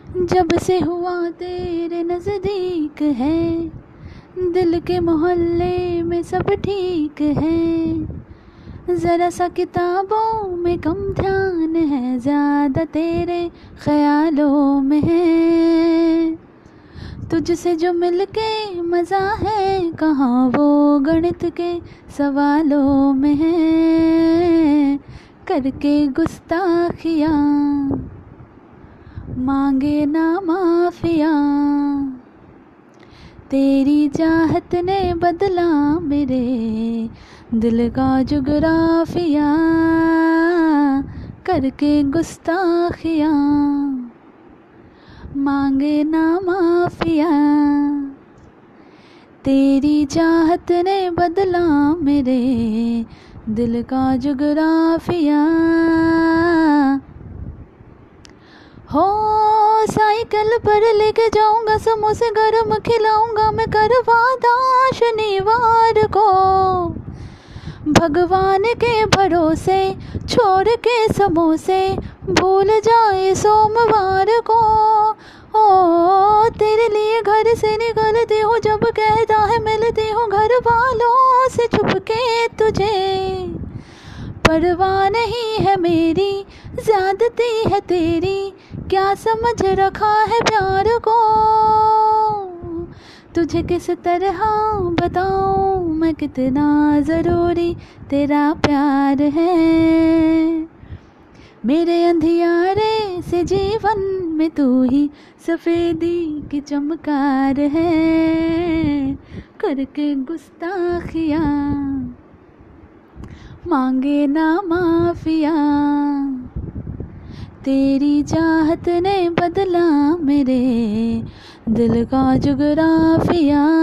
जब से हुआ तेरे नज़दीक है, दिल के मोहल्ले में सब ठीक है। ज़रा सा किताबों में कम ध्यान है, ज़्यादा तेरे ख्यालों में है। तुझसे जो मिलके मज़ा है, कहाँ वो गणित के सवालों में है। करके गुस्ताखियाँ मांगे ना माफ़िया, तेरी चाहत ने बदला मेरे दिल का जुगराफिया। करके गुस्ताखियाँ मांगे ना माफ़िया, तेरी चाहत ने बदला मेरे दिल का जुगराफिया। हो साइकिल पर लेके जाऊंगा, समोसे गरम खिलाऊंगा मैं, करवादा शनिवार को भगवान के भरोसे। छोड़ के समोसे भूल जाए सोमवार को। ओ तेरे लिए घर से निकलती हूँ, जब कहता है मिलती हूँ घर वालों से छुपके तुझे। परवाह नहीं है मेरी, ज़्यादती है तेरी, क्या समझ रखा है प्यार को। तुझे किस तरह बताऊं मैं, कितना ज़रूरी तेरा प्यार है। मेरे अंधियारे से जीवन में तू ही सफ़ेदी की चमकार है। करके गुस्ताखियाँ मांगे ना माफ़िया, तेरी चाहत ने बदला मेरे दिल का जुगराफिया।